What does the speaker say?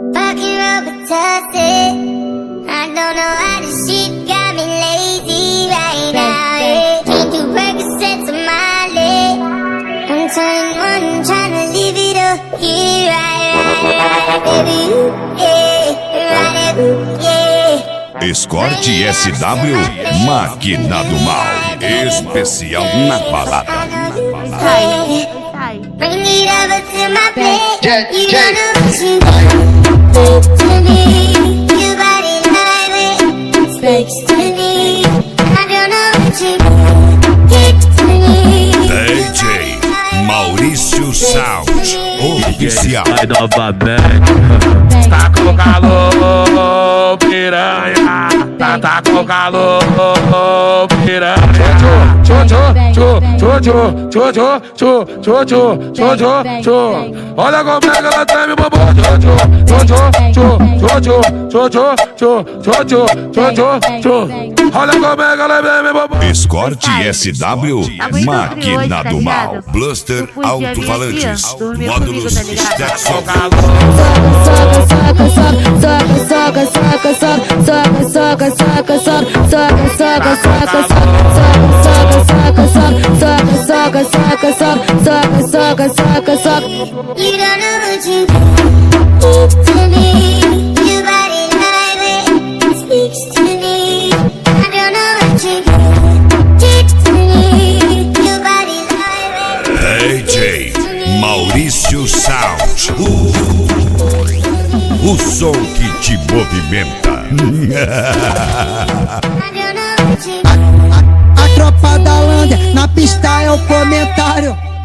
Fucking Robitussin. I don't know how this shit got me lazy right now. Yeah. Can't do Percocets on my leg. I'm 21, tryna live it up. Yeah, right, baby. Yeah, right, yeah. Escort SW, Máquina do Mal. Especial na balada. Bring it over to my plate. You don't know what you do to me. Your body like it speaks to me. I don't know what you do to me. DJ Maurício Sound, oficial. Vai novamente. Tá com calor, piranha. Tá com calor, piranha. Olha como é que ela treme, bobo. Olha como é que ela treme, bobo. Escort SW, Máquina do Mal. Bluster Alto-Falantes, módulos Stetson. You don't know what you do to me. Your body like it speaks to me. I don't know what you do to me. Your body like it. DJ Maurício Sound, o som que te movimenta. I don't know what you do. A tropa da Lander, na pista é o comentário.